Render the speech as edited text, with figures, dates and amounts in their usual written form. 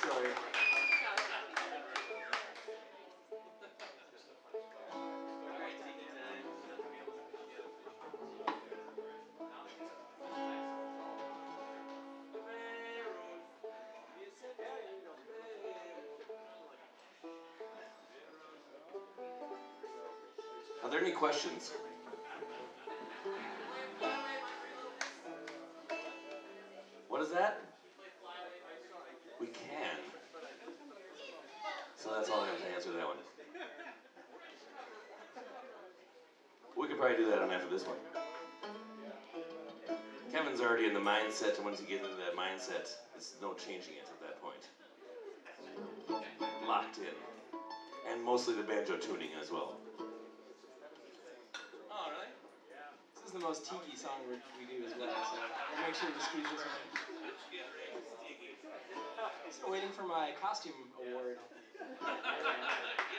story. Are there any questions? What is that? We can. So that's all I have to answer that one. We could probably do that on after this one. Kevin's already in the mindset, and once you get into that mindset, there's no changing it at that point. Locked in. And mostly the banjo tuning as well. Oh, really? This is the most tiki song we do as well, so we'll make sure to squeeze this one in. Still waiting for my costume award.